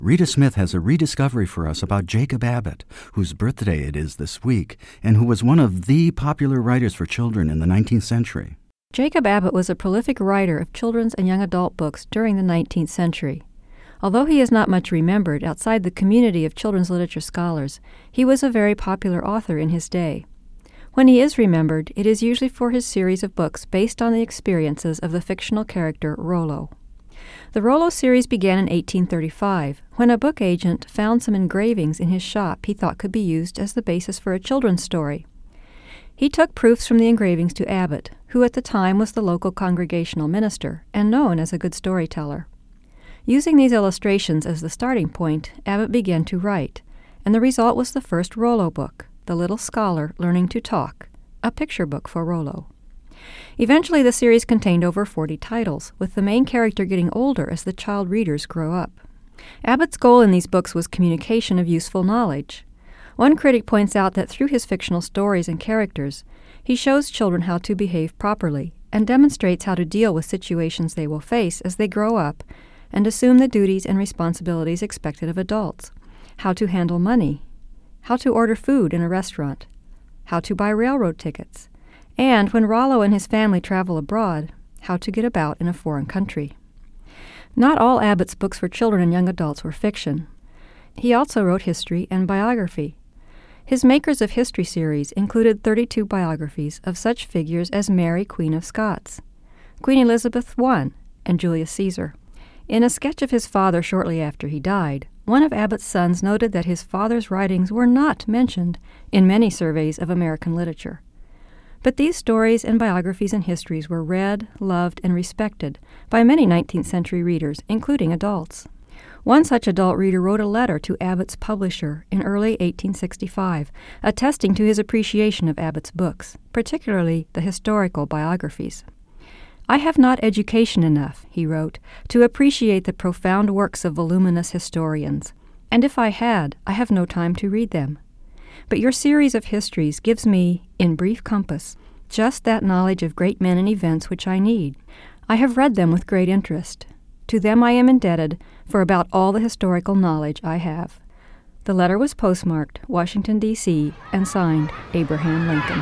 Rita Smith has a rediscovery for us about Jacob Abbott, whose birthday it is this week, and who was one of the popular writers for children in the 19th century. Jacob Abbott was a prolific writer of children's and young adult books during the 19th century. Although he is not much remembered outside the community of children's literature scholars, he was a very popular author in his day. When he is remembered, it is usually for his series of books based on the experiences of the fictional character Rollo. The Rollo series began in 1835, when a book agent found some engravings in his shop he thought could be used as the basis for a children's story. He took proofs from the engravings to Abbott, who at the time was the local congregational minister and known as a good storyteller. Using these illustrations as the starting point, Abbott began to write, and the result was the first Rollo book, The Little Scholar Learning to Talk, a picture book for Rollo. Eventually, the series contained over 40 titles, with the main character getting older as the child readers grow up. Abbott's goal in these books was communication of useful knowledge. One critic points out that through his fictional stories and characters, he shows children how to behave properly and demonstrates how to deal with situations they will face as they grow up and assume the duties and responsibilities expected of adults, how to handle money, how to order food in a restaurant, how to buy railroad tickets, and when Rollo and his family travel abroad, how to get about in a foreign country. Not all Abbott's books for children and young adults were fiction. He also wrote history and biography. His Makers of History series included 32 biographies of such figures as Mary, Queen of Scots, Queen Elizabeth I, and Julius Caesar. In a sketch of his father shortly after he died, one of Abbott's sons noted that his father's writings were not mentioned in many surveys of American literature. But these stories and biographies and histories were read, loved, and respected by many 19th century readers, including adults. One such adult reader wrote a letter to Abbott's publisher in early 1865, attesting to his appreciation of Abbott's books, particularly the historical biographies. "I have not education enough," he wrote, "to appreciate the profound works of voluminous historians, and if I had, I have no time to read them. But your series of histories gives me, in brief compass, just that knowledge of great men and events which I need. I have read them with great interest. To them I am indebted for about all the historical knowledge I have." The letter was postmarked Washington, D.C., and signed Abraham Lincoln.